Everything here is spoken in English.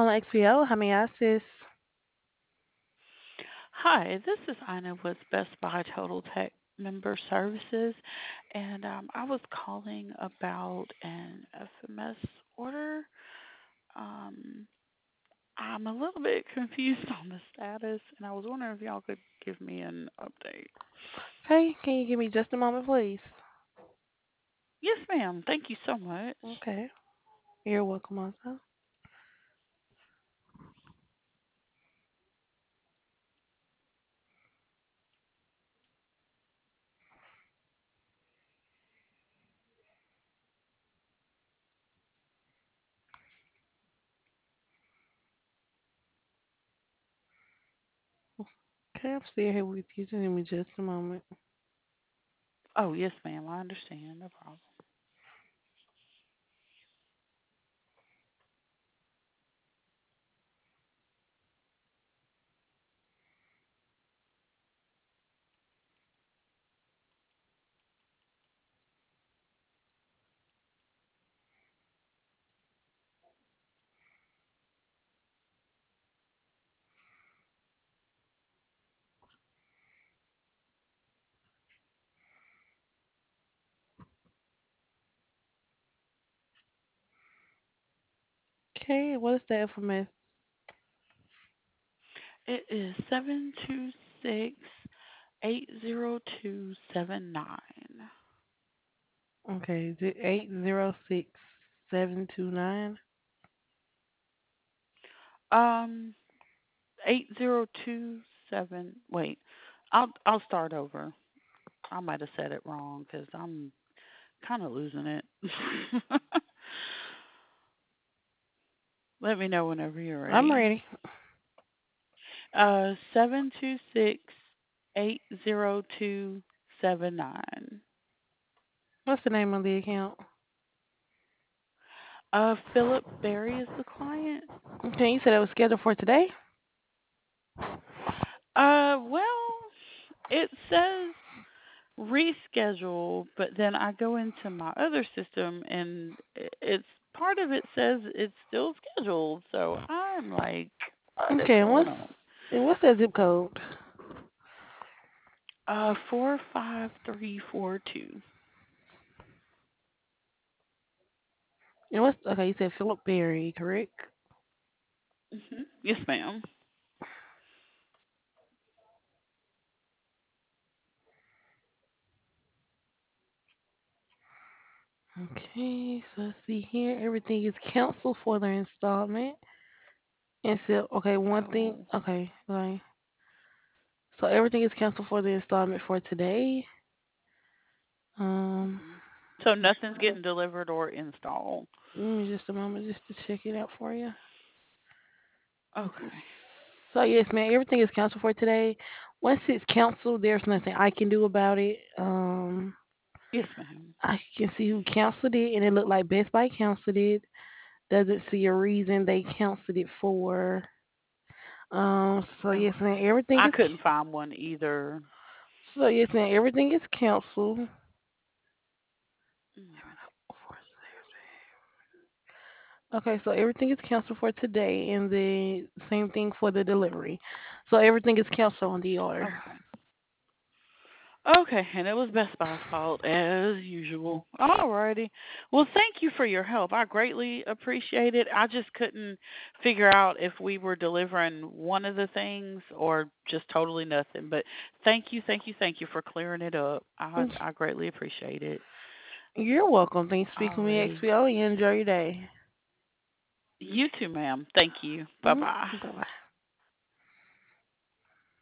calling XPO. How may I assist? Hi, this is Ina with Best Buy Total Tech Member Services, and I was calling about an FMS order. Um, I'm a little bit confused on the status, and I was wondering if y'all could give me an update. Okay, can you give me just a moment, please? Yes, ma'am. Thank you so much. Okay, you're welcome, also. Okay, I'm still here with you. Just give me just a moment. Oh, yes, ma'am. I understand. No problem. Okay, what is the FMS? It is 726-80279. Okay, is it 806729? Um, 8027. Wait, I'll start over. I might have said it wrong because I'm kind of losing it. Let me know whenever you're I'm ready. ready. 726-80279. What's the name of the account? Philip Berry is the client. Okay, you said it was scheduled for today? Well, it says reschedule, but then I go into my other system and it's part of it says it's still scheduled. So I'm like, what is Okay, and going what's on? and what's that zip code? 45342. And what's okay? You said Philip Berry, correct? Yes, ma'am. Okay, so let's see here. Everything is canceled for the installment. And so, okay, one thing. Oh. Okay. So everything is canceled for the installment for today. Um, hmm So nothing's getting delivered or installed. Give me just a moment just to check it out for you. Okay. So yes, man, everything is canceled for today. Once it's canceled, there's nothing I can do about it. Yes, ma'am. I can see who canceled it, and it looked like Best Buy canceled it. Doesn't see a reason they canceled it for. So yes, man, Okay. everything I is. couldn't find one either. So yes, man, everything is canceled. Mm. Okay, so everything is canceled for today, and the same thing for the delivery. So everything is canceled on the order. Okay. Okay, and it was Best Buy's fault as usual. Alrighty. Well, thank you for your help. I greatly appreciate it. I just couldn't figure out if we were delivering one of the things or just totally nothing. But thank you for clearing it up. I greatly appreciate it. You're welcome. Thanks for speaking with me, Alrighty. XPO, and enjoy your day. You too, ma'am. Thank you. Bye bye. Bye bye.